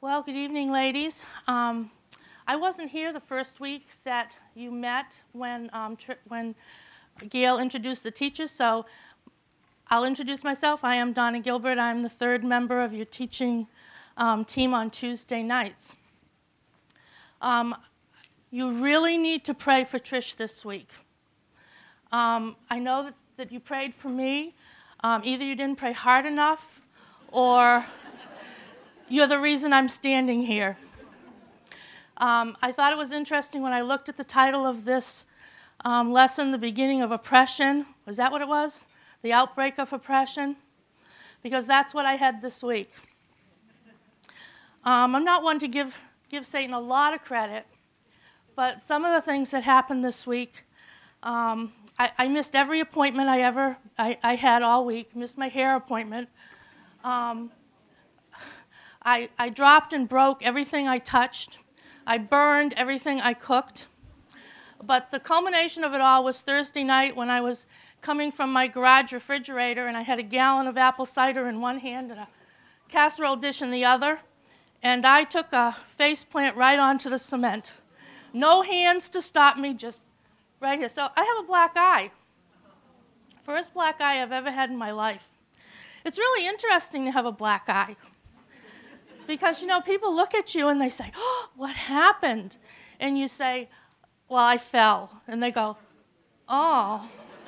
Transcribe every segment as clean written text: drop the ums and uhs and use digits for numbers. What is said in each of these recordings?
Well, good evening, ladies. I wasn't here the first week that you met when Gail introduced the teachers, so I'll introduce myself. I am Donna Gilbert. I'm the third member of your teaching team on Tuesday nights. You really need to pray for Trish this week. I know that you prayed for me. Either you didn't pray hard enough, or you're the reason I'm standing here. I thought it was interesting when I looked at the title of this lesson, The Beginning of Oppression. Was that what it was? The Outbreak of Oppression? Because that's what I had this week. I'm not one to give Satan a lot of credit, but some of the things that happened this week, I missed every appointment I had all week, missed my hair appointment. I dropped and broke everything I touched. I burned everything I cooked. But the culmination of it all was Thursday night when I was coming from my garage refrigerator and I had a gallon of apple cider in one hand and a casserole dish in the other. And I took a face plant right onto the cement. No hands to stop me, just right here. So I have a black eye. First black eye I've ever had in my life. It's really interesting to have a black eye. Because, people look at you and they say, "Oh, what happened?" And you say, "Well, I fell." And they go, "Oh."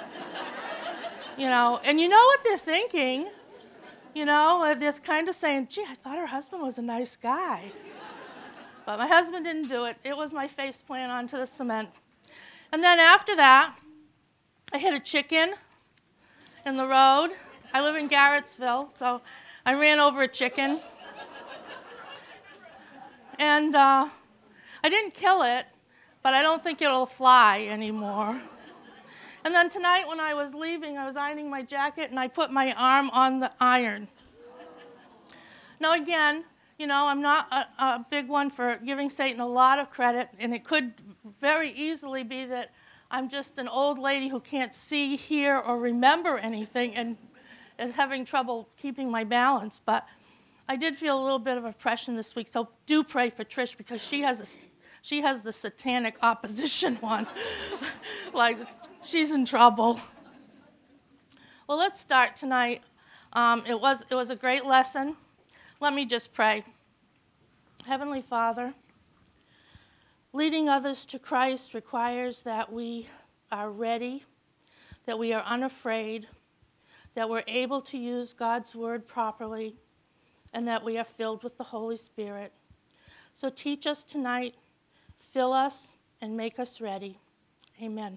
And you know what they're thinking. They're kind of saying, "Gee, I thought her husband was a nice guy." But my husband didn't do it. It was my face plant onto the cement. And then after that, I hit a chicken in the road. I live in Garrettsville, so I ran over a chicken. And I didn't kill it, but I don't think it'll fly anymore. And then tonight when I was leaving, I was ironing my jacket, and I put my arm on the iron. Now again, I'm not a big one for giving Satan a lot of credit, and it could very easily be that I'm just an old lady who can't see, hear, or remember anything and is having trouble keeping my balance. But I did feel a little bit of oppression this week, so do pray for Trish because she has the satanic opposition one. Like, she's in trouble. Well, let's start tonight. It was a great lesson. Let me just pray. Heavenly Father, leading others to Christ requires that we are ready, that we are unafraid, that we're able to use God's word properly, and that we are filled with the Holy Spirit. So teach us tonight, fill us, and make us ready. Amen.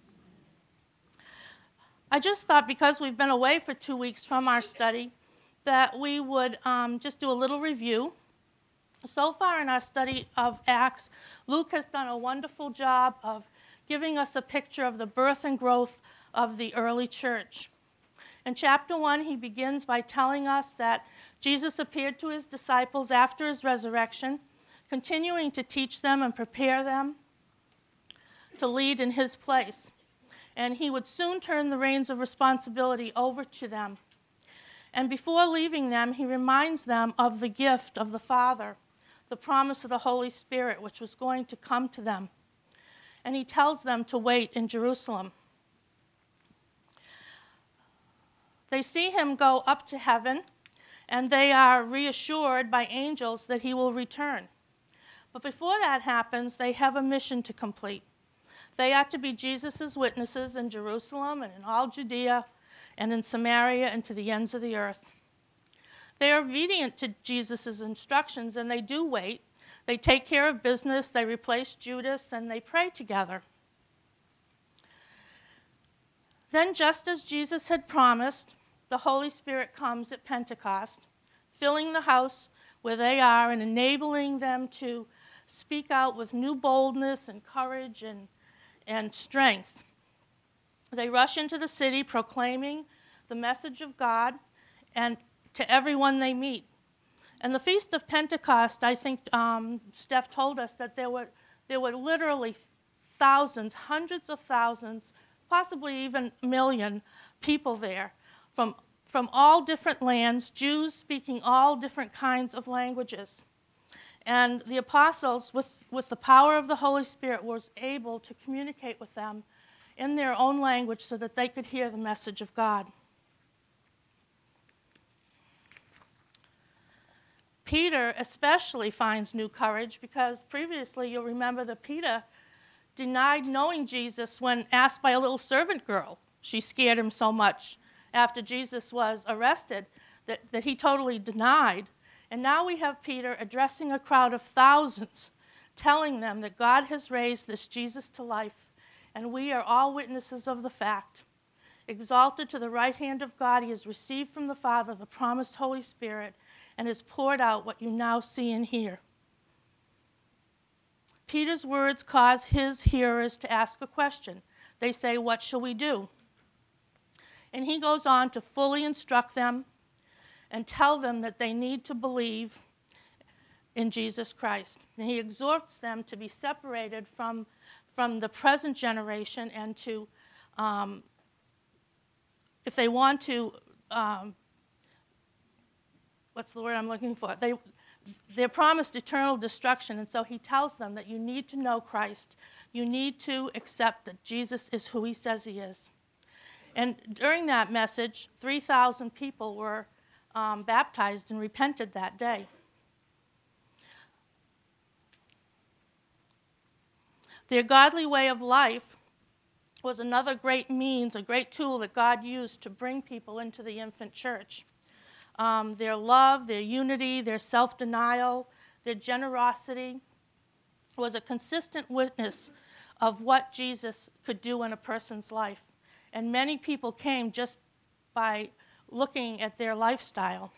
I just thought because we've been away for 2 weeks from our study that we would just do a little review. So far in our study of Acts, Luke has done a wonderful job of giving us a picture of the birth and growth of the early church. In chapter 1, he begins by telling us that Jesus appeared to his disciples after his resurrection, continuing to teach them and prepare them to lead in his place. And he would soon turn the reins of responsibility over to them. And before leaving them, he reminds them of the gift of the Father, the promise of the Holy Spirit, which was going to come to them. And he tells them to wait in Jerusalem. They see him go up to heaven, and they are reassured by angels that he will return. But before that happens, they have a mission to complete. They are to be Jesus' witnesses in Jerusalem and in all Judea and in Samaria and to the ends of the earth. They are obedient to Jesus' instructions, and they do wait. They take care of business, they replace Judas, and they pray together. Then, just as Jesus had promised, the Holy Spirit comes at Pentecost, filling the house where they are and enabling them to speak out with new boldness and courage and strength. They rush into the city proclaiming the message of God and to everyone they meet. And the Feast of Pentecost, I think Steph told us that there were literally thousands, hundreds of thousands, possibly even a million people there from all different lands, Jews speaking all different kinds of languages. And the apostles, with the power of the Holy Spirit, was able to communicate with them in their own language so that they could hear the message of God. Peter especially finds new courage because previously you'll remember that Peter denied knowing Jesus when asked by a little servant girl. She scared him so much after Jesus was arrested that he totally denied. And now we have Peter addressing a crowd of thousands, telling them that God has raised this Jesus to life, and we are all witnesses of the fact. Exalted to the right hand of God, he has received from the Father the promised Holy Spirit and has poured out what you now see and hear. Peter's words cause his hearers to ask a question. They say, "What shall we do?" And he goes on to fully instruct them and tell them that they need to believe in Jesus Christ. And he exhorts them to be separated from the present generation and to, if they want to, what's the word I'm looking for? They're promised eternal destruction, and so he tells them that you need to know Christ. You need to accept that Jesus is who he says he is. And during that message, 3,000 people were baptized and repented that day. Their godly way of life was another great means, a great tool that God used to bring people into the infant church. Their love, their unity, their self-denial, their generosity was a consistent witness of what Jesus could do in a person's life. And many people came just by looking at their lifestyle.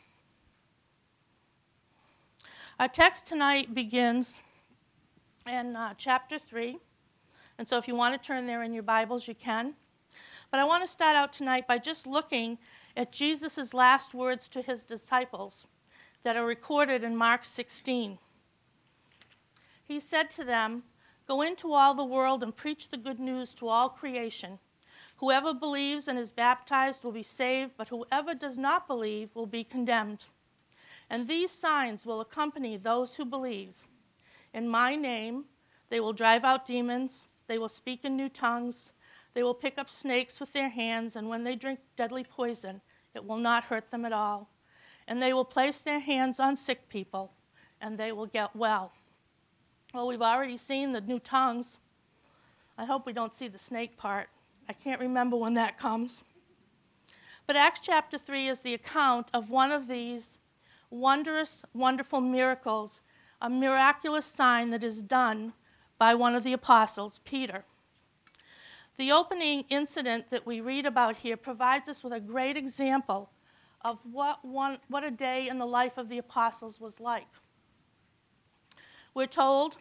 Our text tonight begins in chapter 3. And so if you want to turn there in your Bibles, you can. But I want to start out tonight by just looking at Jesus' last words to his disciples that are recorded in Mark 16. He said to them, "Go into all the world and preach the good news to all creation. Whoever believes and is baptized will be saved, but whoever does not believe will be condemned. And these signs will accompany those who believe. In my name, they will drive out demons, they will speak in new tongues, they will pick up snakes with their hands, and when they drink deadly poison, it will not hurt them at all. And they will place their hands on sick people, and they will get well." Well, we've already seen the new tongues. I hope we don't see the snake part. I can't remember when that comes. But Acts chapter 3 is the account of one of these wondrous, wonderful miracles, a miraculous sign that is done by one of the apostles, Peter. The opening incident that we read about here provides us with a great example of what a day in the life of the apostles was like. We're told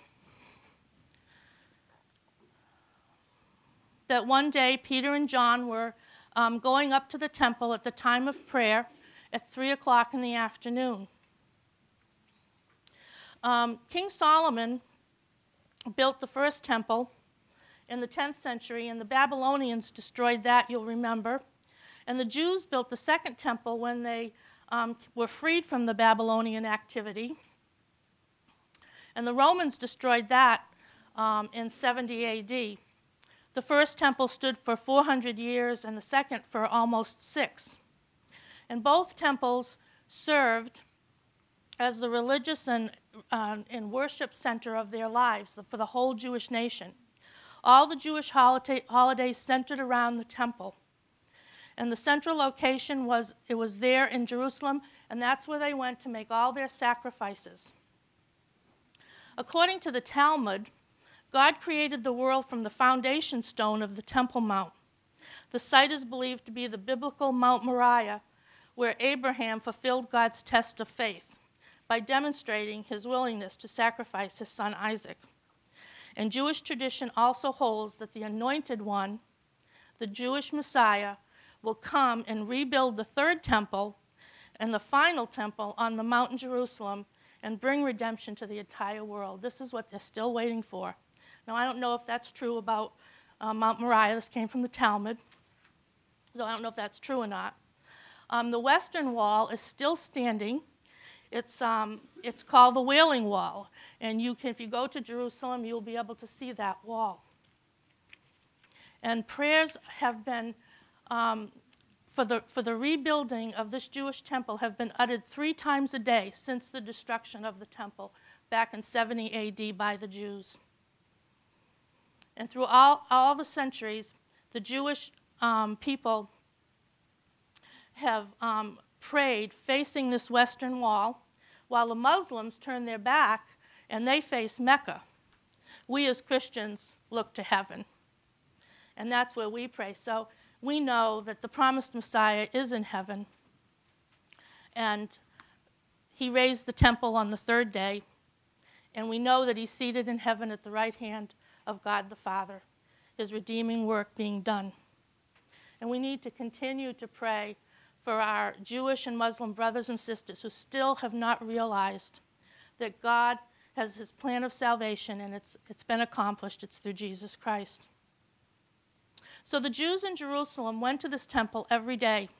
that one day Peter and John were going up to the temple at the time of prayer at 3 o'clock in the afternoon. King Solomon built the first temple in the 10th century, and the Babylonians destroyed that, you'll remember. And the Jews built the second temple when they were freed from the Babylonian activity. And the Romans destroyed that in 70 AD. The first temple stood for 400 years and the second for almost 6. And both temples served as the religious and worship center of their lives for the whole Jewish nation. All the Jewish holidays centered around the temple. And the central location was there in Jerusalem, and that's where they went to make all their sacrifices. According to the Talmud, God created the world from the foundation stone of the Temple Mount. The site is believed to be the biblical Mount Moriah, where Abraham fulfilled God's test of faith by demonstrating his willingness to sacrifice his son Isaac. And Jewish tradition also holds that the Anointed One, the Jewish Messiah, will come and rebuild the third temple and the final temple on the Mount in Jerusalem and bring redemption to the entire world. This is what they're still waiting for. Now, I don't know if that's true about Mount Moriah. This came from the Talmud, so I don't know if that's true or not. The Western Wall is still standing. It's called the Wailing Wall, and if you go to Jerusalem, you'll be able to see that wall. And prayers have been, for the rebuilding of this Jewish temple, have been uttered 3 times a day since the destruction of the temple back in 70 AD by the Jews. And through all the centuries, the Jewish people have prayed facing this western wall, while the Muslims turn their back and they face Mecca. We as Christians look to heaven, and that's where we pray. So we know that the promised Messiah is in heaven, and he raised the temple on the 3rd day, and we know that he's seated in heaven at the right hand of God the Father, his redeeming work being done. And we need to continue to pray for our Jewish and Muslim brothers and sisters who still have not realized that God has his plan of salvation, and it's been accomplished. It's through Jesus Christ. So the Jews in Jerusalem went to this temple every day.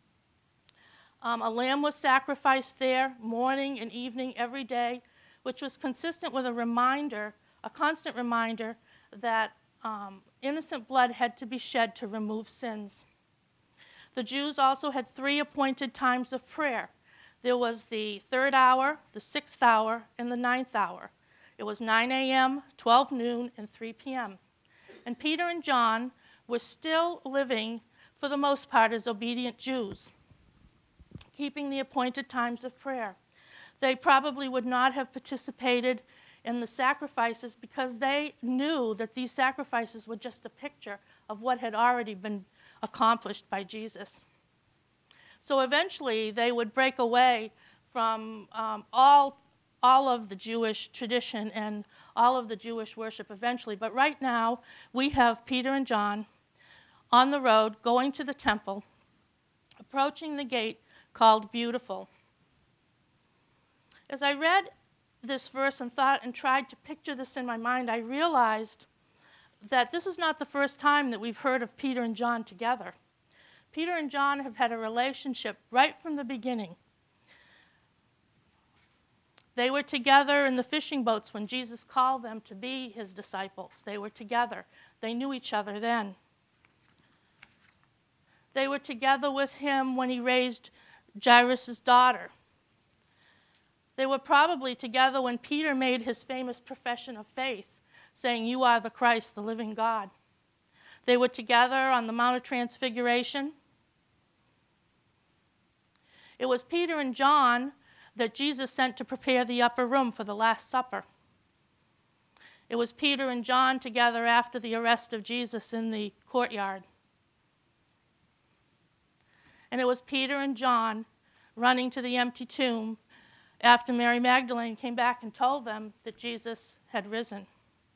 A lamb was sacrificed there morning and evening every day, which was consistent with a constant reminder that innocent blood had to be shed to remove sins. The Jews also had 3 appointed times of prayer. There was the 3rd hour, the 6th hour, and the 9th hour. It was 9 a.m., 12 noon, and 3 p.m. And Peter and John were still living, for the most part, as obedient Jews, keeping the appointed times of prayer. They probably would not have participated in the sacrifices because they knew that these sacrifices were just a picture of what had already been accomplished by Jesus. So eventually they would break away from all of the Jewish tradition and all of the Jewish worship eventually. But right now we have Peter and John on the road going to the temple, approaching the gate called Beautiful. As I read this verse and thought and tried to picture this in my mind, I realized that this is not the first time that we've heard of Peter and John together. Peter and John have had a relationship right from the beginning. They were together in the fishing boats when Jesus called them to be his disciples. They were together. They knew each other then. They were together with him when he raised Jairus' daughter. They were probably together when Peter made his famous profession of faith, saying, "You are the Christ, the living God." They were together on the Mount of Transfiguration. It was Peter and John that Jesus sent to prepare the upper room for the Last Supper. It was Peter and John together after the arrest of Jesus in the courtyard. And it was Peter and John running to the empty tomb after Mary Magdalene came back and told them that Jesus had risen.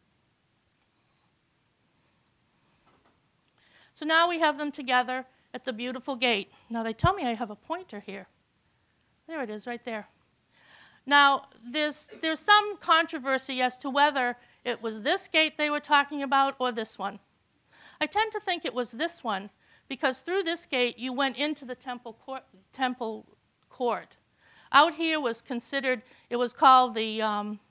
So now we have them together at the beautiful gate. Now they tell me I have a pointer here. There it is, right there. Now there's some controversy as to whether it was this gate they were talking about or this one. I tend to think it was this one because through this gate you went into the temple court. Out here was considered, it was called it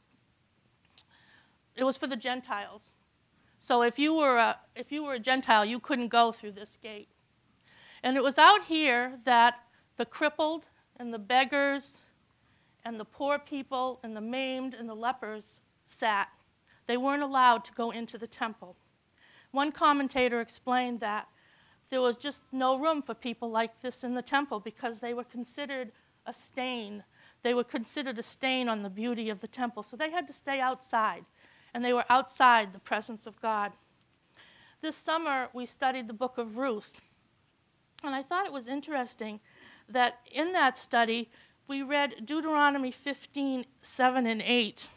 was for the Gentiles. So if you were a Gentile, you couldn't go through this gate. And it was out here that the crippled and the beggars and the poor people and the maimed and the lepers sat. They weren't allowed to go into the temple. One commentator explained that there was just no room for people like this in the temple because they were considered a stain. They were considered a stain on the beauty of the temple. So they had to stay outside, and they were outside the presence of God. This summer, we studied the book of Ruth, and I thought it was interesting that in that study, we read Deuteronomy 15, 7 and 8,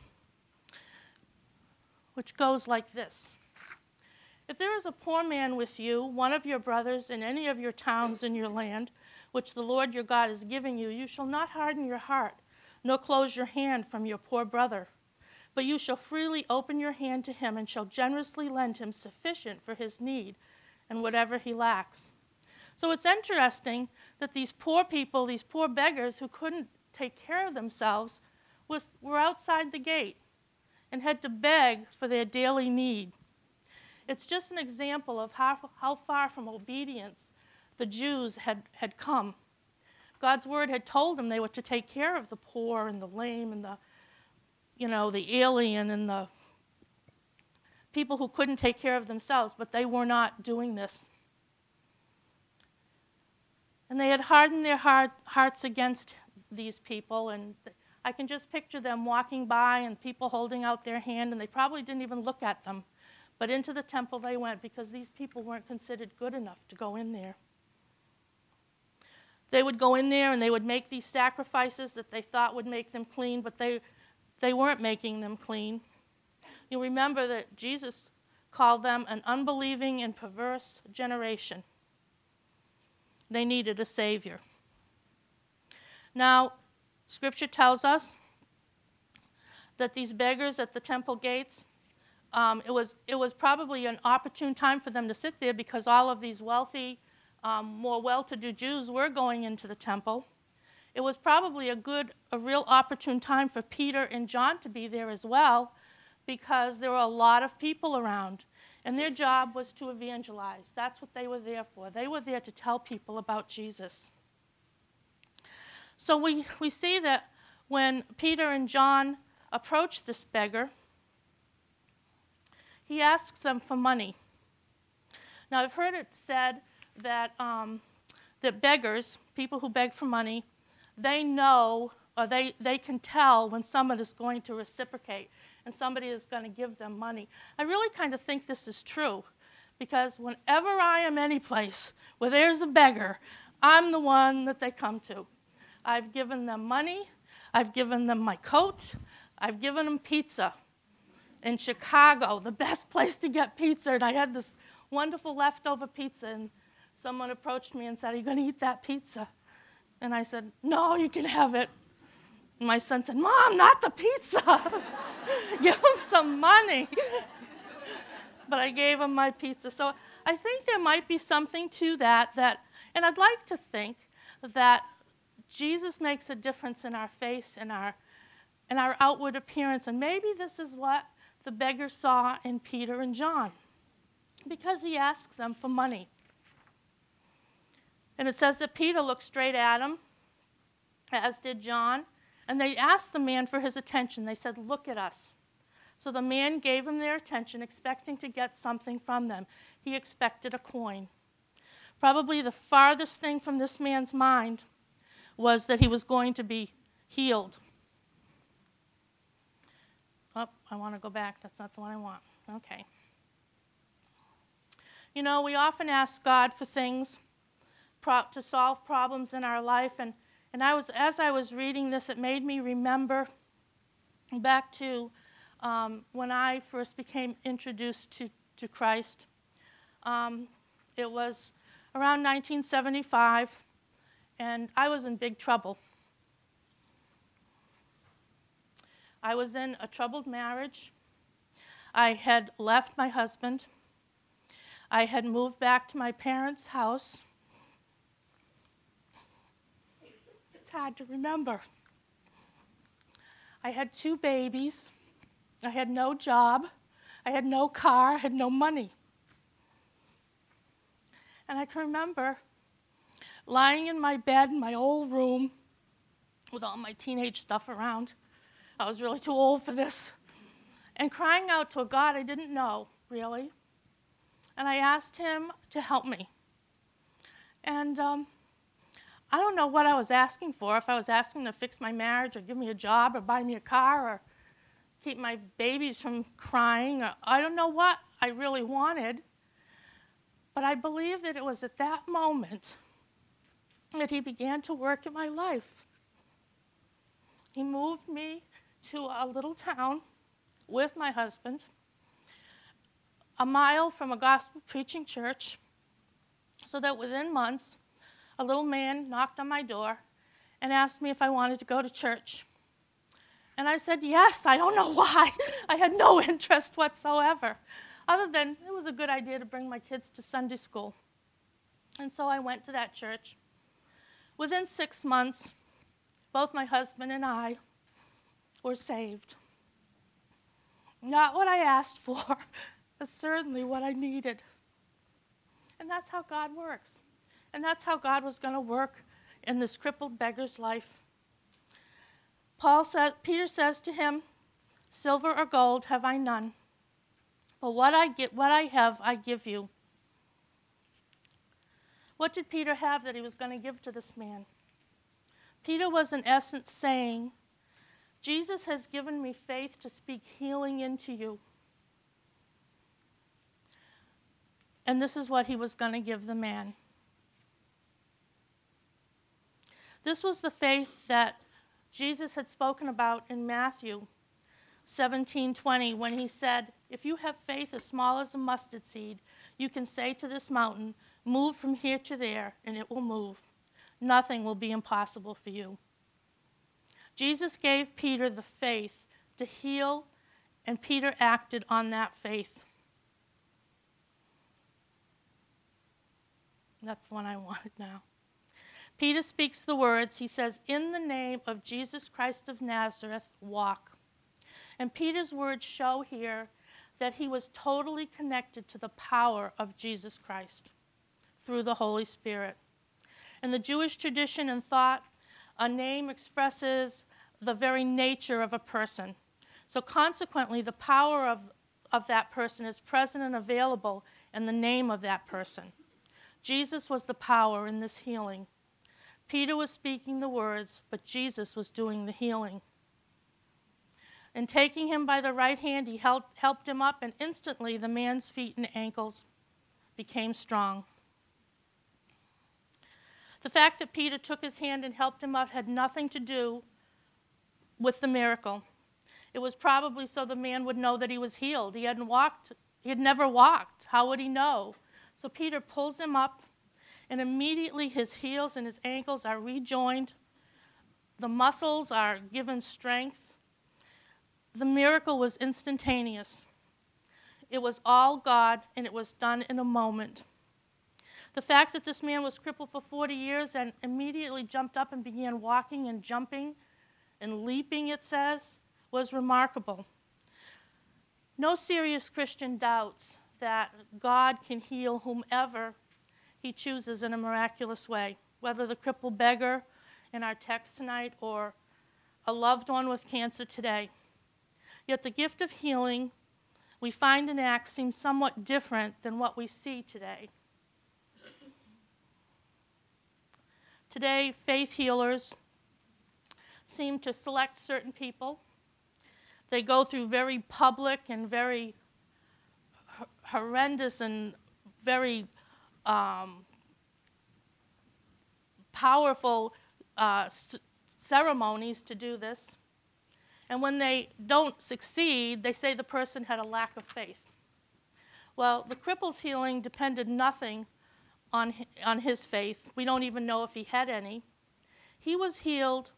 which goes like this. If there is a poor man with you, one of your brothers in any of your towns in your land, which the Lord your God is giving you, you shall not harden your heart, nor close your hand from your poor brother. But you shall freely open your hand to him and shall generously lend him sufficient for his need and whatever he lacks. So it's interesting that these poor people, these poor beggars who couldn't take care of themselves were outside the gate and had to beg for their daily need. It's just an example of how far from obedience the Jews had come. God's word had told them they were to take care of the poor and the lame and the alien and the people who couldn't take care of themselves, but they were not doing this. And they had hardened their hearts against these people, and I can just picture them walking by and people holding out their hand, and they probably didn't even look at them. But into the temple they went because these people weren't considered good enough to go in there. They would go in there and they would make these sacrifices that they thought would make them clean, but they weren't making them clean. You remember that Jesus called them an unbelieving and perverse generation. They needed a Savior. Now, Scripture tells us that these beggars at the temple gates, it was probably an opportune time for them to sit there because all of these wealthy, more well-to-do Jews were going into the temple. It was probably a real opportune time for Peter and John to be there as well because there were a lot of people around, and their job was to evangelize. That's what they were there for. They were there to tell people about Jesus. So we see that when Peter and John approached this beggar, he asks them for money. Now, I've heard it said that beggars, people who beg for money, they know or they can tell when someone is going to reciprocate and somebody is going to give them money. I really kind of think this is true because whenever I am any place where there's a beggar, I'm the one that they come to. I've given them money. I've given them my coat. I've given them pizza. In Chicago, the best place to get pizza, and I had this wonderful leftover pizza, and someone approached me and said, "Are you going to eat that pizza?" And I said, "No, you can have it." And my son said, "Mom, not the pizza. Give him some money." But I gave him my pizza. So I think there might be something to that, and I'd like to think that Jesus makes a difference in our face and our outward appearance, and maybe this is what the beggar saw in Peter and John, because he asks them for money. And it says that Peter looked straight at him, as did John, and they asked the man for his attention. They said, "Look at us." So the man gave them their attention, expecting to get something from them. He expected a coin. Probably the farthest thing from this man's mind was that he was going to be healed. Oh, I want to go back. That's not the one I want. Okay. You know, we often ask God for things to solve problems in our life, and as I was reading this, it made me remember back to when I first became introduced to Christ. It was around 1975, and I was in big trouble. I was in a troubled marriage. I had left my husband. I had moved back to my parents' house. It's hard to remember. I had 2 babies. I had no job. I had no car. I had no money. And I can remember lying in my bed in my old room with all my teenage stuff around. I was really too old for this. And crying out to a God I didn't know, really. And I asked him to help me. And I don't know what I was asking for, if I was asking to fix my marriage or give me a job or buy me a car or keep my babies from crying. Or I don't know what I really wanted. But I believe that it was at that moment that he began to work in my life. He moved me to a little town with my husband, a mile from a gospel preaching church, so that within months, a little man knocked on my door and asked me if I wanted to go to church. And I said yes. I don't know why. I had no interest whatsoever, other than it was a good idea to bring my kids to Sunday school. And so I went to that church. Within 6 months, both my husband and I were saved. Not what I asked for, but certainly what I needed. And that's how God works. And that's how God was going to work in this crippled beggar's life. Peter says to him, "Silver or gold have I none, but what I have, I give you." What did Peter have that he was going to give to this man? Peter was in essence saying, Jesus has given me faith to speak healing into you. And this is what he was going to give the man. This was the faith that Jesus had spoken about in Matthew 17:20 when he said, "If you have faith as small as a mustard seed, you can say to this mountain, 'Move from here to there,' and it will move. Nothing will be impossible for you." Jesus gave Peter the faith to heal, and Peter acted on that faith. That's the one I wanted now. Peter speaks the words. He says, "In the name of Jesus Christ of Nazareth, walk." And Peter's words show here that he was totally connected to the power of Jesus Christ through the Holy Spirit. In the Jewish tradition and thought, a name expresses the very nature of a person. So consequently, the power of that person is present and available in the name of that person. Jesus was the power in this healing. Peter was speaking the words, but Jesus was doing the healing. And taking him by the right hand, he helped him up, and instantly the man's feet and ankles became strong. The fact that Peter took his hand and helped him up had nothing to do with the miracle. It was probably so the man would know that he was healed. He had never walked. How would he know? So Peter pulls him up, and immediately his heels and his ankles are rejoined. The muscles are given strength. The miracle was instantaneous. It was all God, and it was done in a moment. The fact that this man was crippled for 40 years and immediately jumped up and began walking and jumping and leaping, it says, was remarkable. No serious Christian doubts that God can heal whomever he chooses in a miraculous way, whether the crippled beggar in our text tonight or a loved one with cancer today. Yet the gift of healing we find in Acts seems somewhat different than what we see today. Today, faith healers seem to select certain people. They go through very public and very horrendous and very powerful ceremonies to do this. And when they don't succeed, they say the person had a lack of faith. Well, the cripple's healing depended nothing on his faith. We don't even know if he had any. He was healed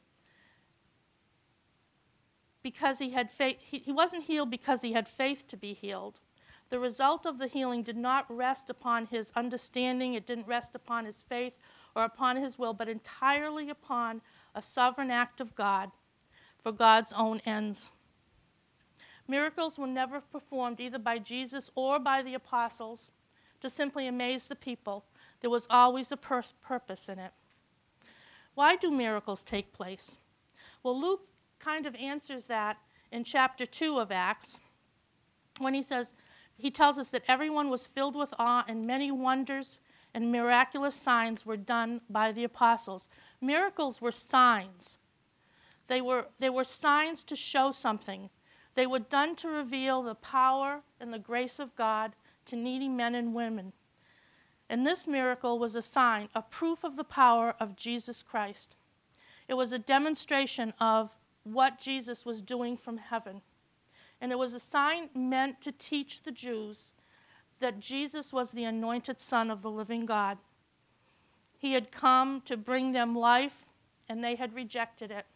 because he had faith. He wasn't healed because he had faith to be healed. The result of the healing did not rest upon his understanding. It didn't rest upon his faith or upon his will, but entirely upon a sovereign act of God for God's own ends. Miracles were never performed either by Jesus or by the apostles to simply amaze the people. There was always a purpose in it. Why do miracles take place? Well, Luke kind of answers that in chapter 2 of Acts when he tells us that everyone was filled with awe and many wonders and miraculous signs were done by the apostles. Miracles were signs. They were signs to show something. They were done to reveal the power and the grace of God to needy men and women. And this miracle was a sign, a proof of the power of Jesus Christ. It was a demonstration of what Jesus was doing from heaven. And it was a sign meant to teach the Jews that Jesus was the anointed Son of the living God. He had come to bring them life, and they had rejected it.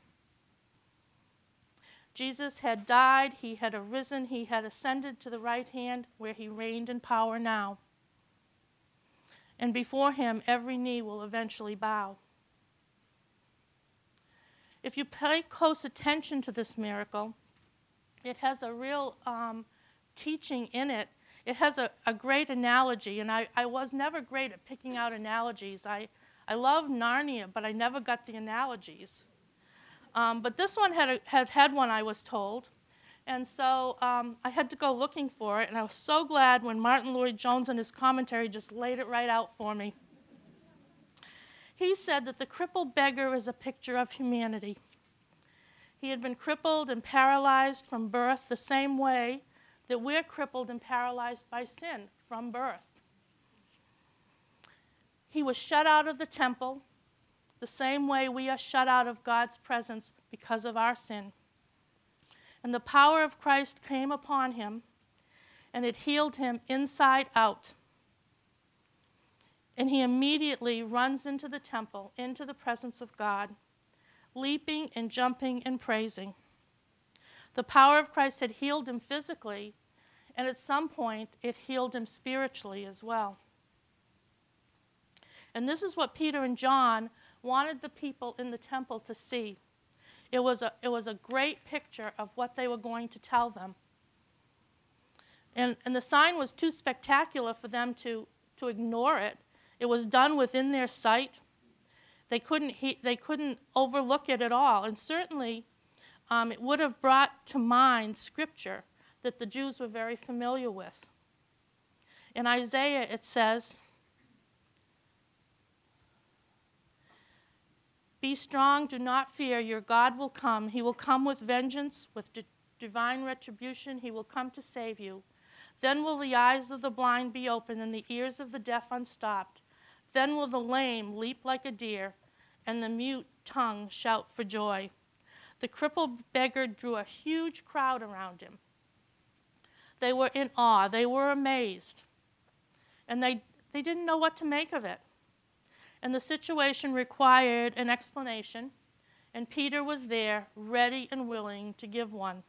Jesus had died, he had arisen, he had ascended to the right hand where he reigned in power now. And before him, every knee will eventually bow. if you pay close attention to this miracle, it has a real teaching in it. It has a great analogy, and I was never great at picking out analogies. I love Narnia, but I never got the analogies. But this one had one, I was told. And so I had to go looking for it, and I was so glad when Martin Lloyd-Jones in his commentary just laid it right out for me. He said that the crippled beggar is a picture of humanity. He had been crippled and paralyzed from birth the same way that we're crippled and paralyzed by sin from birth. He was shut out of the temple the same way we are shut out of God's presence because of our sin. And the power of Christ came upon him, and it healed him inside out. And he immediately runs into the temple, into the presence of God, leaping and jumping and praising. The power of Christ had healed him physically, and at some point it healed him spiritually as well. And this is what Peter and John wanted the people in the temple to see. It was a great picture of what they were going to tell them. And the sign was too spectacular for them to ignore it. It was done within their sight. They couldn't overlook it at all. And certainly it would have brought to mind scripture that the Jews were very familiar with. In Isaiah it says, "Be strong, do not fear, your God will come. He will come with vengeance, with divine retribution. He will come to save you. Then will the eyes of the blind be opened and the ears of the deaf unstopped. Then will the lame leap like a deer and the mute tongue shout for joy." The crippled beggar drew a huge crowd around him. They were in awe. They were amazed. And they didn't know what to make of it. And the situation required an explanation, and Peter was there, ready and willing to give one.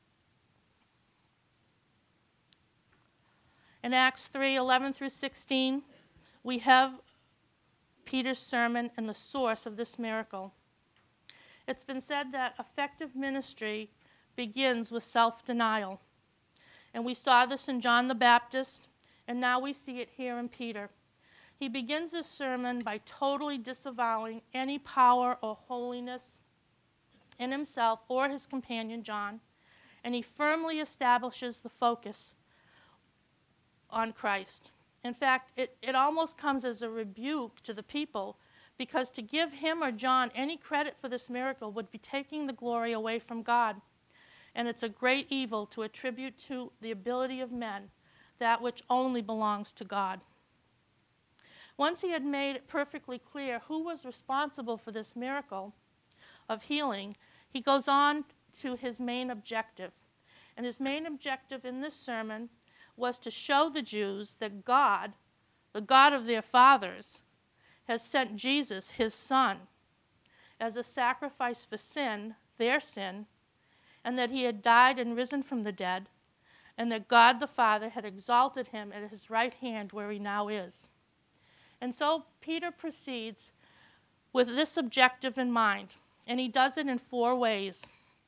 In Acts 3:11 through 16, we have Peter's sermon and the source of this miracle. It's been said that effective ministry begins with self-denial. And we saw this in John the Baptist, and now we see it here in Peter. He begins his sermon by totally disavowing any power or holiness in himself or his companion John, and he firmly establishes the focus on Christ. In fact, it almost comes as a rebuke to the people, because to give him or John any credit for this miracle would be taking the glory away from God. And it's a great evil to attribute to the ability of men that which only belongs to God. Once he had made it perfectly clear who was responsible for this miracle of healing, he goes on to his main objective. And his main objective in this sermon was to show the Jews that God, the God of their fathers, has sent Jesus, his son, as a sacrifice for sin, their sin, and that he had died and risen from the dead, and that God the Father had exalted him at his right hand where he now is. And so Peter proceeds with this objective in mind, and he does it in 4 ways.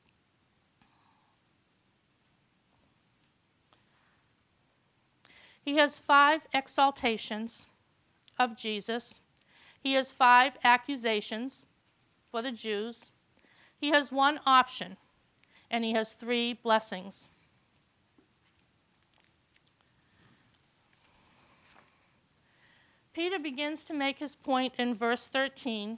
He has 5 exaltations of Jesus. He has 5 accusations for the Jews. He has 1 option, and he has 3 blessings. Peter begins to make his point in verse 13,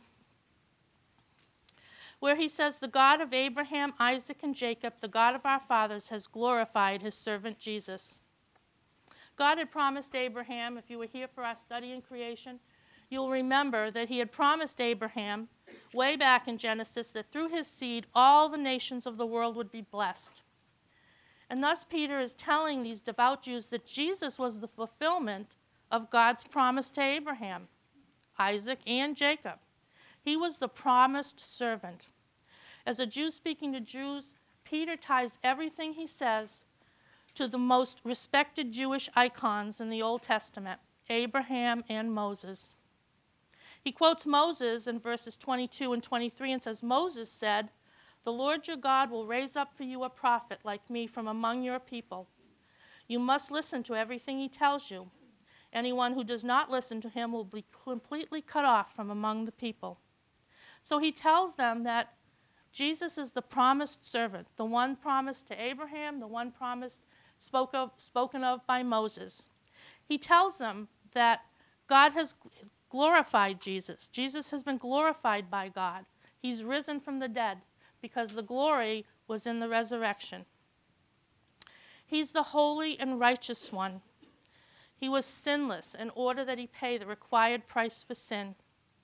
where he says, "The God of Abraham, Isaac, and Jacob, the God of our fathers, has glorified his servant Jesus." God had promised Abraham, if you were here for our study in creation, you'll remember that he had promised Abraham way back in Genesis that through his seed all the nations of the world would be blessed. And thus Peter is telling these devout Jews that Jesus was the fulfillment of God's promise to Abraham, Isaac, and Jacob. He was the promised servant. As a Jew speaking to Jews, Peter ties everything he says to the most respected Jewish icons in the Old Testament, Abraham and Moses. He quotes Moses in verses 22 and 23 and says, Moses said, "The Lord your God will raise up for you a prophet like me from among your people. You must listen to everything he tells you. Anyone who does not listen to him will be completely cut off from among the people." So he tells them that Jesus is the promised servant, the one promised to Abraham, the one spoken of by Moses. He tells them that God has glorified Jesus. Jesus has been glorified by God. He's risen from the dead because the glory was in the resurrection. He's the holy and righteous one. He was sinless in order that he pay the required price for sin.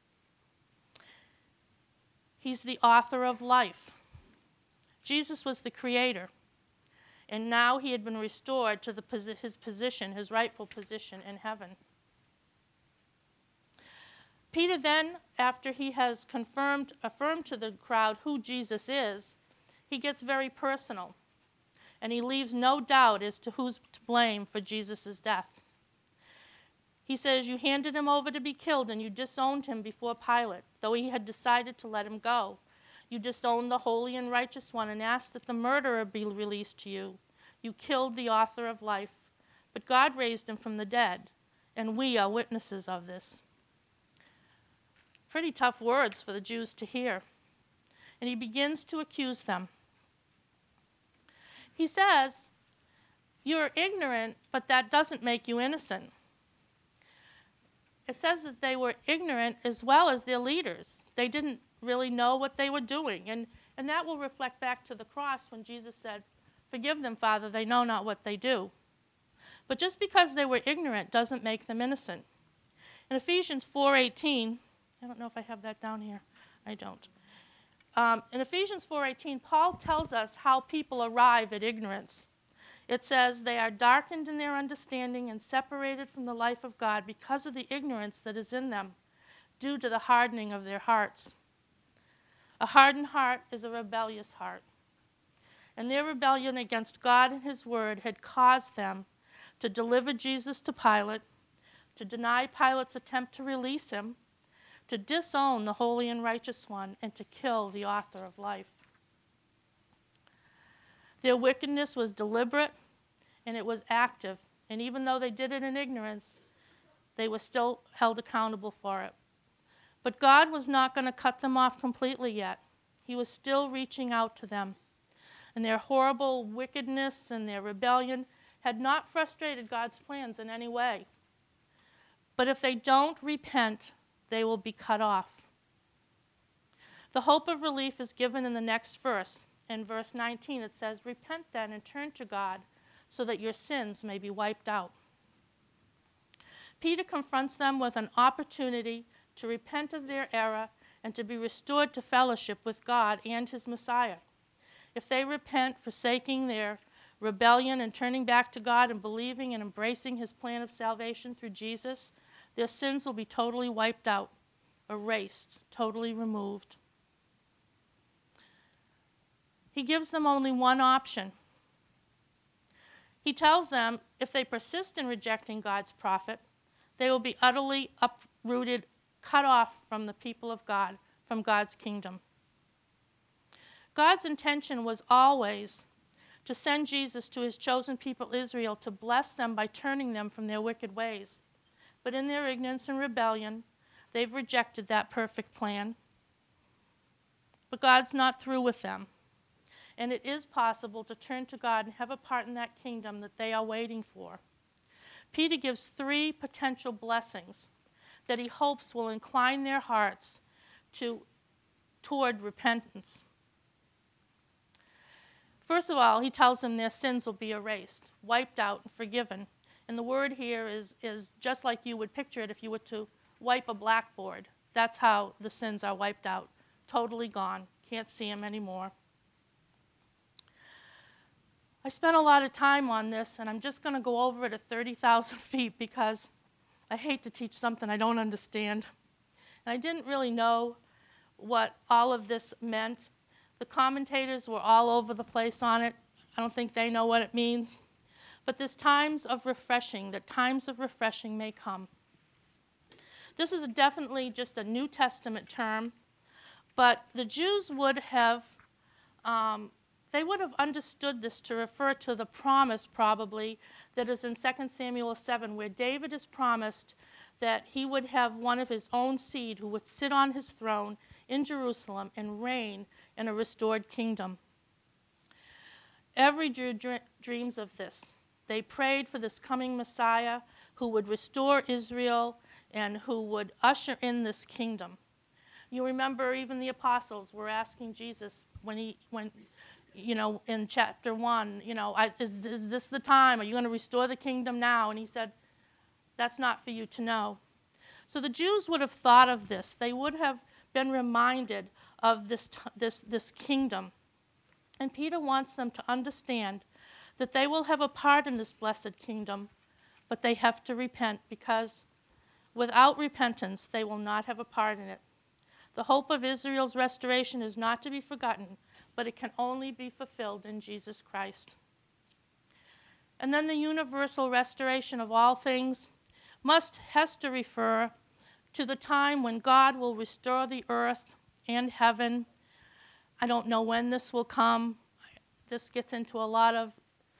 He's the author of life. Jesus was the creator, and now he had been restored to his position, his rightful position in heaven. Peter then, after he has affirmed to the crowd who Jesus is, he gets very personal, and he leaves no doubt as to who's to blame for Jesus' death. He says, "You handed him over to be killed, and you disowned him before Pilate, though he had decided to let him go. You disowned the holy and righteous one and asked that the murderer be released to you. You killed the author of life, but God raised him from the dead, and we are witnesses of this." Pretty tough words for the Jews to hear. And he begins to accuse them. He says, "You're ignorant, but that doesn't make you innocent." It says that they were ignorant as well as their leaders. They didn't really know what they were doing. And that will reflect back to the cross when Jesus said, "Forgive them, Father, they know not what they do." But just because they were ignorant doesn't make them innocent. In Ephesians 4:18, I don't know if I have that down here. I don't. In Ephesians 4:18, Paul tells us how people arrive at ignorance. It says, "They are darkened in their understanding and separated from the life of God because of the ignorance that is in them, due to the hardening of their hearts." A hardened heart is a rebellious heart. And their rebellion against God and his word had caused them to deliver Jesus to Pilate, to deny Pilate's attempt to release him, to disown the holy and righteous one, and to kill the author of life. Their wickedness was deliberate and it was active. And even though they did it in ignorance, they were still held accountable for it. But God was not going to cut them off completely yet. He was still reaching out to them. And their horrible wickedness and their rebellion had not frustrated God's plans in any way. But if they don't repent, they will be cut off. The hope of relief is given in the next verse. In verse 19, it says, "Repent then and turn to God so that your sins may be wiped out." Peter confronts them with an opportunity to repent of their error and to be restored to fellowship with God and his Messiah. If they repent, forsaking their rebellion and turning back to God and believing and embracing his plan of salvation through Jesus, their sins will be totally wiped out, erased, totally removed. He gives them only one option. He tells them if they persist in rejecting God's prophet, they will be utterly uprooted, cut off from the people of God, from God's kingdom. God's intention was always to send Jesus to his chosen people Israel to bless them by turning them from their wicked ways. But in their ignorance and rebellion, they've rejected that perfect plan. But God's not through with them. And it is possible to turn to God and have a part in that kingdom that they are waiting for. Peter gives 3 potential blessings that he hopes will incline their hearts toward repentance. First of all, he tells them their sins will be erased, wiped out, and forgiven. And the word here is just like you would picture it if you were to wipe a blackboard. That's how the sins are wiped out, totally gone. Can't see them anymore. I spent a lot of time on this, and I'm just going to go over it at 30,000 feet because I hate to teach something I don't understand. And I didn't really know what all of this meant. The commentators were all over the place on it. I don't think they know what it means. But there's times of refreshing, that times of refreshing may come. This is definitely just a New Testament term, but the Jews would have understood this to refer to the promise, probably, that is in 2 Samuel 7, where David is promised that he would have one of his own seed who would sit on his throne in Jerusalem and reign in a restored kingdom. Every Jew dreams of this. They prayed for this coming Messiah who would restore Israel and who would usher in this kingdom. You remember even the apostles were asking Jesus when in chapter 1, is this the time? Are you going to restore the kingdom now? And he said, that's not for you to know. So the Jews would have thought of this. They would have been reminded of this kingdom. And Peter wants them to understand that they will have a part in this blessed kingdom, but they have to repent, because without repentance, they will not have a part in it. The hope of Israel's restoration is not to be forgotten, but it can only be fulfilled in Jesus Christ. And then the universal restoration of all things has to refer to the time when God will restore the earth and heaven. I don't know when this will come. This gets into a lot of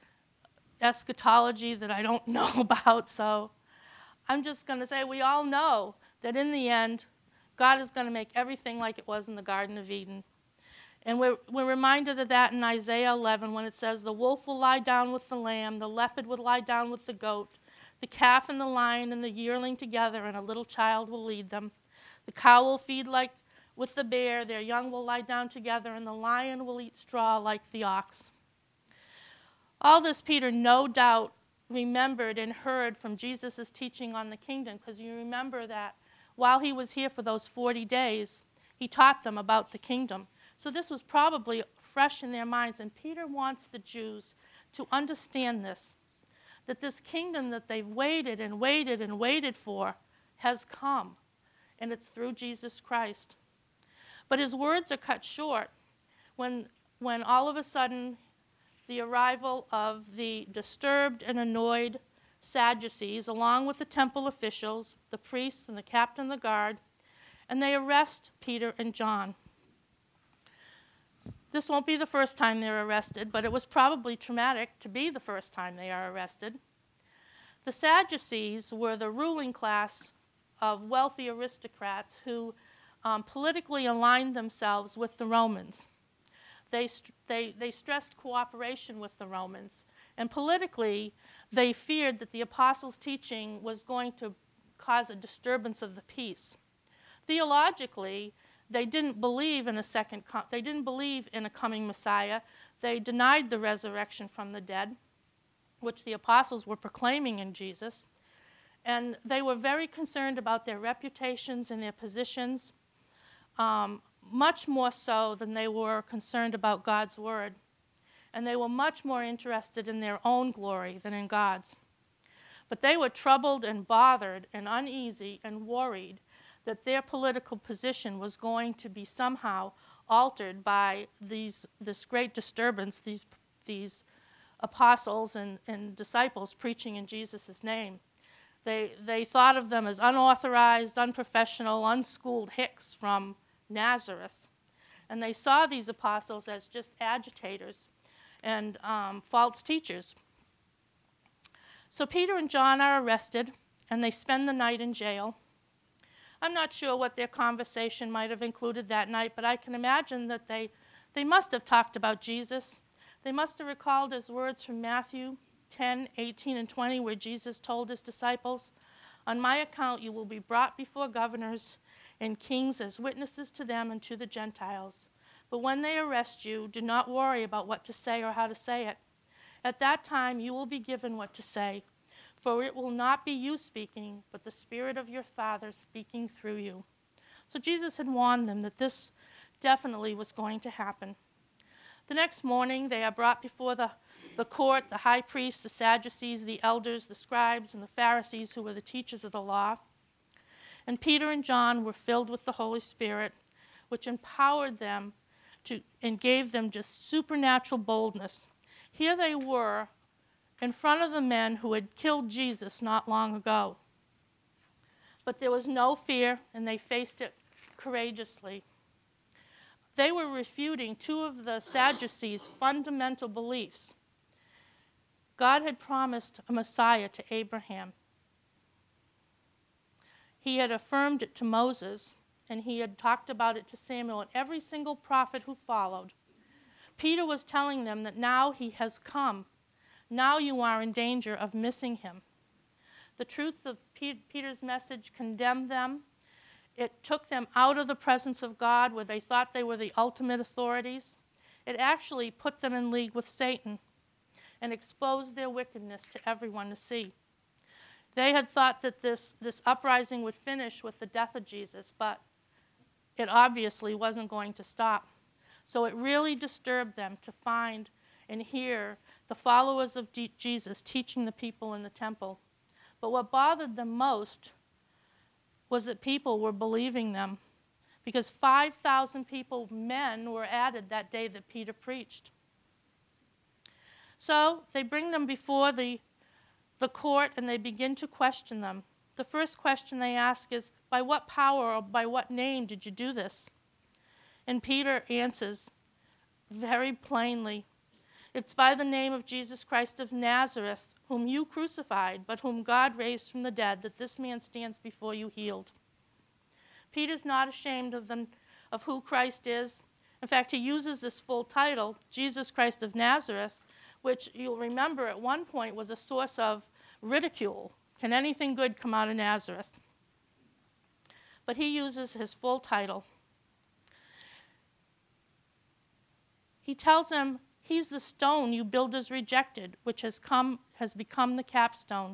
eschatology that I don't know about, so I'm just going to say we all know that in the end, God is going to make everything like it was in the Garden of Eden. And we're reminded of that in Isaiah 11 when it says, the wolf will lie down with the lamb, the leopard will lie down with the goat, the calf and the lion and the yearling together, and a little child will lead them. The cow will feed like with the bear, their young will lie down together, and the lion will eat straw like the ox. All this Peter no doubt remembered and heard from Jesus' teaching on the kingdom, because you remember that while he was here for those 40 days, he taught them about the kingdom. So this was probably fresh in their minds, and Peter wants the Jews to understand this, that this kingdom that they've waited and waited and waited for has come, and it's through Jesus Christ. But his words are cut short when all of a sudden the arrival of the disturbed and annoyed Sadducees, along with the temple officials, the priests, and the captain of the guard, and they arrest Peter and John. This won't be the first time they're arrested, but it was probably traumatic to be the first time they are arrested. The Sadducees were the ruling class of wealthy aristocrats who politically aligned themselves with the Romans. They stressed cooperation with the Romans, and politically, they feared that the apostles' teaching was going to cause a disturbance of the peace. Theologically, they didn't believe in they didn't believe in a coming Messiah. They denied the resurrection from the dead, which the apostles were proclaiming in Jesus. And they were very concerned about their reputations and their positions, much more so than they were concerned about God's word. And they were much more interested in their own glory than in God's. But they were troubled and bothered and uneasy and worried that their political position was going to be somehow altered by this great disturbance, these apostles and disciples preaching in Jesus' name. They thought of them as unauthorized, unprofessional, unschooled hicks from Nazareth. And they saw these apostles as just agitators and false teachers. So Peter and John are arrested, and they spend the night in jail. I'm not sure what their conversation might have included that night, but I can imagine that they must have talked about Jesus. They must have recalled his words from Matthew 10, 18, and 20, where Jesus told his disciples, "On my account you will be brought before governors and kings as witnesses to them and to the Gentiles. But when they arrest you, do not worry about what to say or how to say it. At that time you will be given what to say, for it will not be you speaking, but the Spirit of your Father speaking through you." So Jesus had warned them that this definitely was going to happen. The next morning, they are brought before the court, the high priests, the Sadducees, the elders, the scribes, and the Pharisees, who were the teachers of the law. And Peter and John were filled with the Holy Spirit, which empowered them and gave them just supernatural boldness. Here they were in front of the men who had killed Jesus not long ago. But there was no fear, and they faced it courageously. They were refuting two of the Sadducees' fundamental beliefs. God had promised a Messiah to Abraham. He had affirmed it to Moses, and he had talked about it to Samuel and every single prophet who followed. Peter was telling them that now he has come. Now you are in danger of missing him. The truth of Peter's message condemned them. It took them out of the presence of God where they thought they were the ultimate authorities. It actually put them in league with Satan and exposed their wickedness to everyone to see. They had thought that this uprising would finish with the death of Jesus, but it obviously wasn't going to stop. So it really disturbed them to find and hear the followers of Jesus teaching the people in the temple. But what bothered them most was that people were believing them, because 5,000 people, men, were added that day that Peter preached. So they bring them before the court and they begin to question them. The first question they ask is, by what power or by what name did you do this? And Peter answers very plainly, it's by the name of Jesus Christ of Nazareth, whom you crucified, but whom God raised from the dead, that this man stands before you healed. Peter's not ashamed of who Christ is. In fact, he uses this full title, Jesus Christ of Nazareth, which you'll remember at one point was a source of ridicule. Can anything good come out of Nazareth? But he uses his full title. He tells them, he's the stone you builders rejected, which has become the capstone.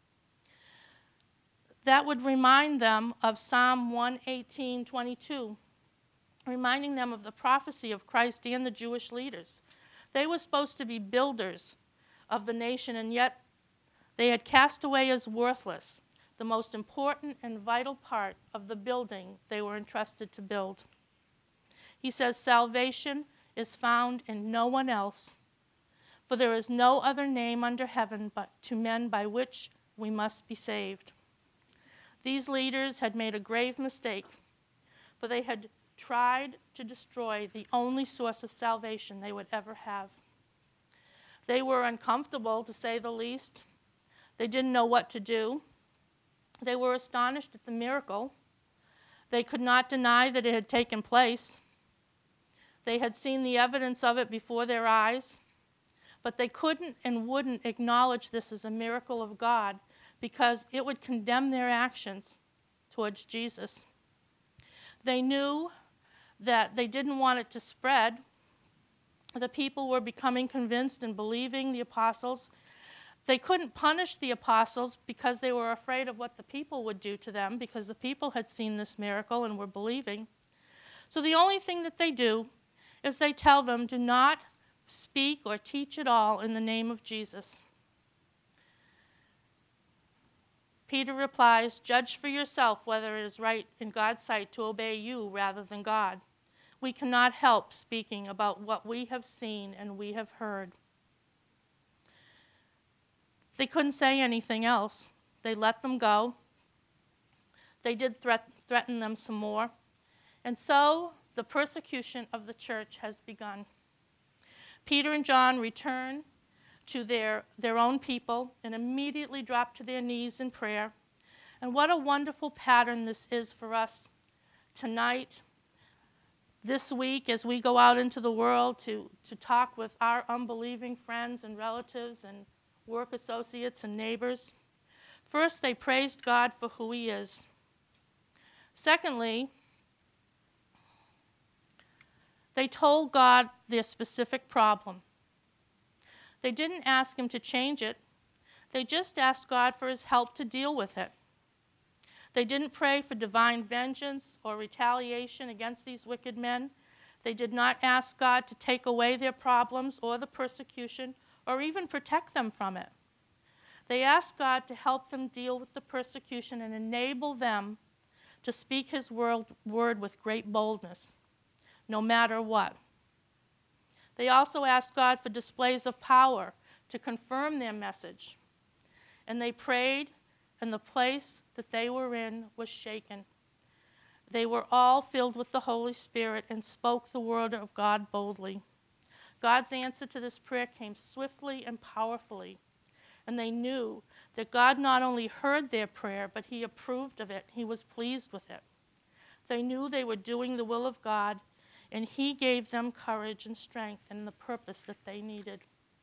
That would remind them of Psalm 118:22, reminding them of the prophecy of Christ and the Jewish leaders. They were supposed to be builders of the nation, and yet they had cast away as worthless the most important and vital part of the building they were entrusted to build. He says, salvation is found in no one else, for there is no other name under heaven but to men by which we must be saved. These leaders had made a grave mistake, for they had tried to destroy the only source of salvation they would ever have. They were uncomfortable, to say the least. They didn't know what to do. They were astonished at the miracle. They could not deny that it had taken place. They had seen the evidence of it before their eyes, but they couldn't and wouldn't acknowledge this as a miracle of God because it would condemn their actions towards Jesus. They knew that they didn't want it to spread. The people were becoming convinced and believing the apostles. They couldn't punish the apostles because they were afraid of what the people would do to them, because the people had seen this miracle and were believing. So the only thing that they do is they tell them, do not speak or teach at all in the name of Jesus. Peter replies, judge for yourself whether it is right in God's sight to obey you rather than God. We cannot help speaking about what we have seen and we have heard. They couldn't say anything else. They let them go. They did threaten them some more. And so the persecution of the church has begun. Peter and John return to their own people and immediately drop to their knees in prayer. And what a wonderful pattern this is for us tonight, this week, as we go out into the world to talk with our unbelieving friends and relatives and work associates and neighbors. First, they praised God for who he is. Secondly, they told God their specific problem. They didn't ask him to change it. They just asked God for his help to deal with it. They didn't pray for divine vengeance or retaliation against these wicked men. They did not ask God to take away their problems or the persecution or even protect them from it. They asked God to help them deal with the persecution and enable them to speak his word with great boldness, no matter what. They also asked God for displays of power to confirm their message. And they prayed and the place that they were in was shaken. They were all filled with the Holy Spirit and spoke the word of God boldly. God's answer to this prayer came swiftly and powerfully, and they knew that God not only heard their prayer, but he approved of it. He was pleased with it. They knew they were doing the will of God, and he gave them courage and strength and the purpose that they needed.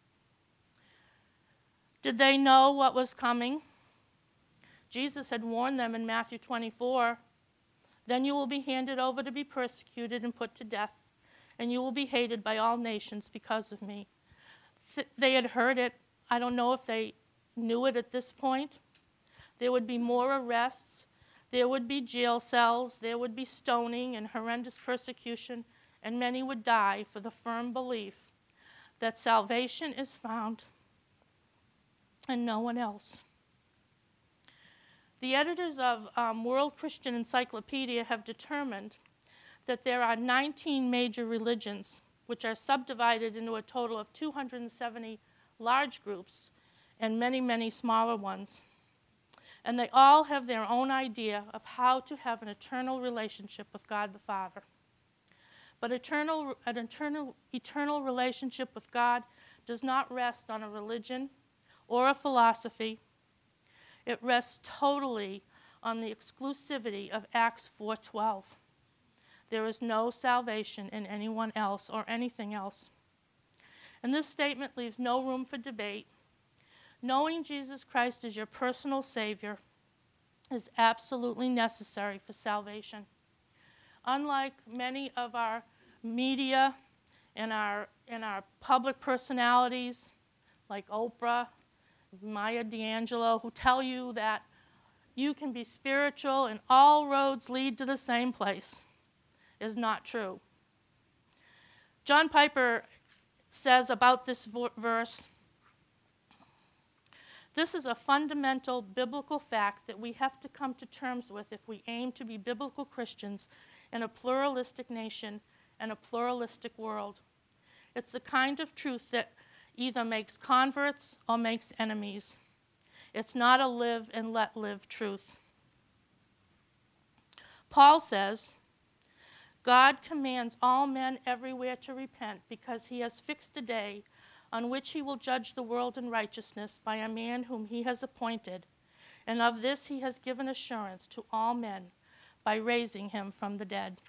Did they know what was coming? Jesus had warned them in Matthew 24, "Then you will be handed over to be persecuted and put to death, and you will be hated by all nations because of me." They had heard it. I don't know if they knew it at this point. There would be more arrests. There would be jail cells. There would be stoning and horrendous persecution, and many would die for the firm belief that salvation is found in no one else. The editors of World Christian Encyclopedia have determined that there are 19 major religions, which are subdivided into a total of 270 large groups and many, many smaller ones. And they all have their own idea of how to have an eternal relationship with God the Father. But an eternal relationship with God does not rest on a religion or a philosophy. It rests totally on the exclusivity of Acts 4:12. There is no salvation in anyone else or anything else. And this statement leaves no room for debate. Knowing Jesus Christ as your personal Savior is absolutely necessary for salvation. Unlike many of our media and our public personalities, like Oprah, Maya D'Angelo, who tell you that you can be spiritual and all roads lead to the same place, is not true. John Piper says about this verse, "This is a fundamental biblical fact that we have to come to terms with if we aim to be biblical Christians in a pluralistic nation and a pluralistic world. It's the kind of truth that either makes converts or makes enemies. It's not a live and let live truth." Paul says, "God commands all men everywhere to repent because he has fixed a day on which he will judge the world in righteousness by a man whom he has appointed, and of this he has given assurance to all men by raising him from the dead."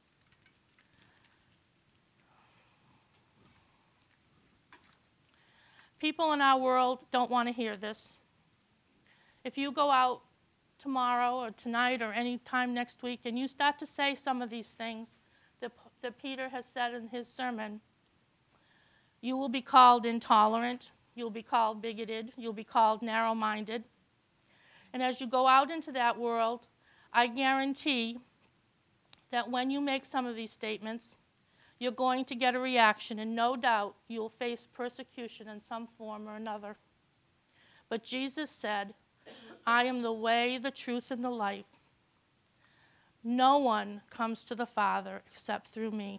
People in our world don't want to hear this. If you go out tomorrow or tonight or any time next week and you start to say some of these things that Peter has said in his sermon, you will be called intolerant, you'll be called bigoted, you'll be called narrow-minded. And as you go out into that world, I guarantee that when you make some of these statements, you're going to get a reaction, and no doubt you'll face persecution in some form or another. But Jesus said, "I am the way, the truth, and the life. No one comes to the Father except through me."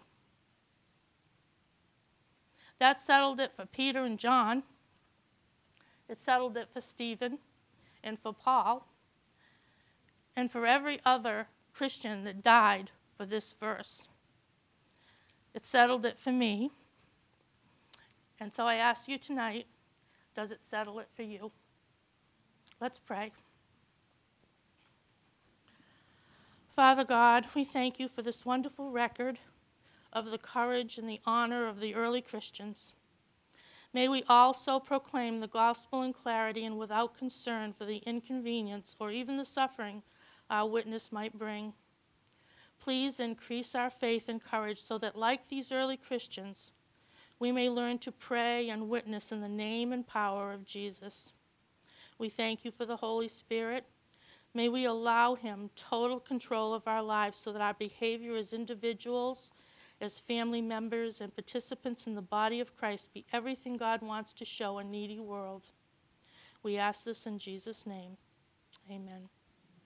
That settled it for Peter and John. It settled it for Stephen and for Paul and for every other Christian that died for this verse. It settled it for me. And so I ask you tonight, does it settle it for you? Let's pray. Father God, we thank you for this wonderful record of the courage and the honor of the early Christians. May we also proclaim the gospel in clarity and without concern for the inconvenience or even the suffering our witness might bring. Please increase our faith and courage so that, like these early Christians, we may learn to pray and witness in the name and power of Jesus. We thank you for the Holy Spirit. May we allow him total control of our lives so that our behavior as individuals, as family members, and participants in the body of Christ be everything God wants to show a needy world. We ask this in Jesus' name. Amen.